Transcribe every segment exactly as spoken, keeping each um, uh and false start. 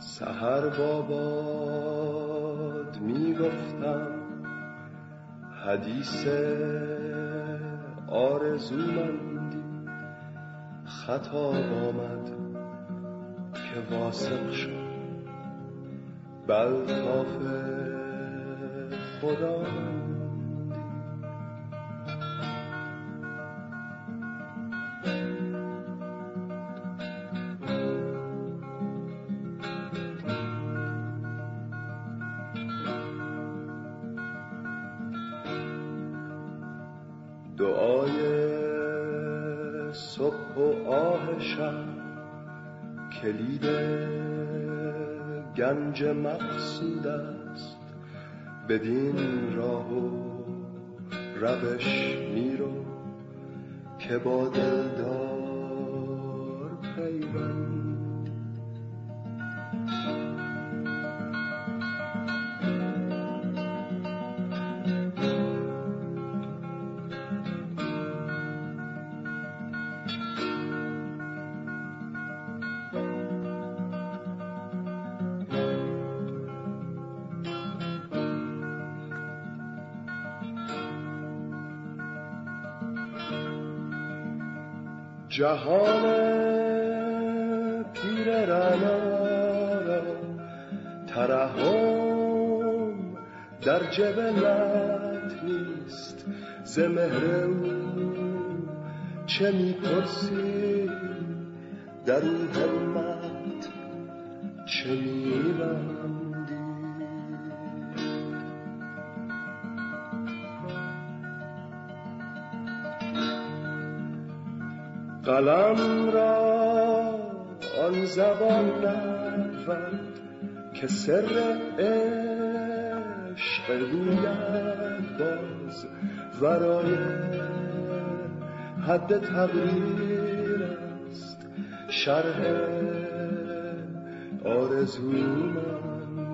سحر با باد می گفتم حدیث آرزومندی، خطاب آمد که واثق شد بالطاف خداوندی. دعای صبح و آه شب کلید گنج مقصود است، بدین راه و روش میرو که با دلدار پیوند. جهان پیر رعنا را ترحم در جبلت نیست، ز مهر او چه می‌پرسی، در این همت چه می‌بندی؟ قلم را آن زبان نبود که سر عشق گوید باز، ورای حد تقریر است شرح آرزومندی.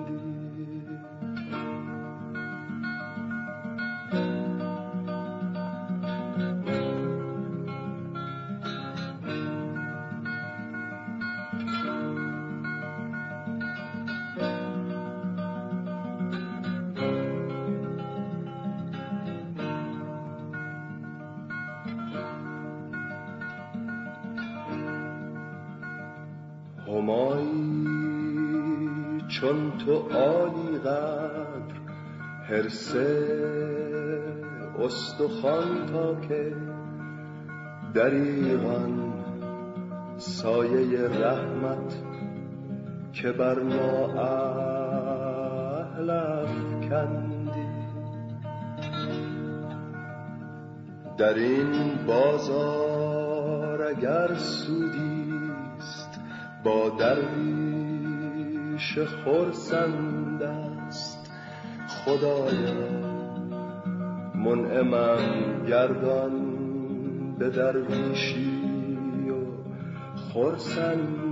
همایی چون تو عالی قدر، حرص استخوان تا که دریغان سایه رحمت که بر ما اهل افکندی. در این بازار اگر سودی با درویش خرسند است، خدایا منعمم گردان به درویشی و خرسندی.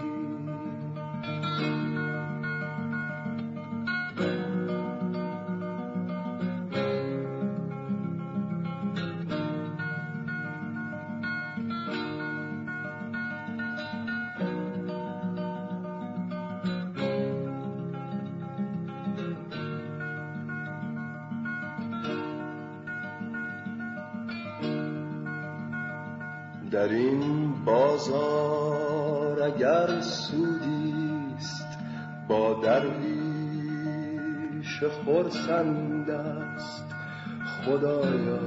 در این بازار اگر سودیست با درویش خرسند است، خدایا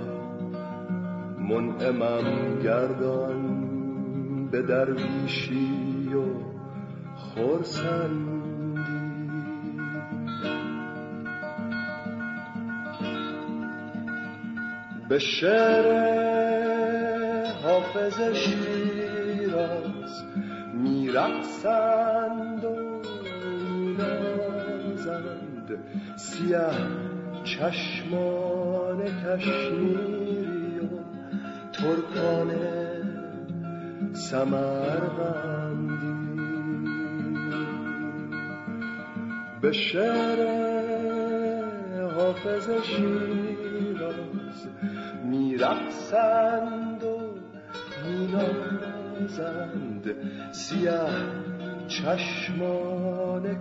منعمم گردان به درویشی و خرسندی. به شعر حافظ شیراز میرقصند و مینازند، سیه چشمان کشمیری و ترکان سمرقندی. به شعر حافظ شیراز میرقصند و مینازند، سیاه چشمان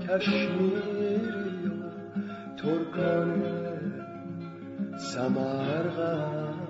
کشمیری و ترکان سمرقند.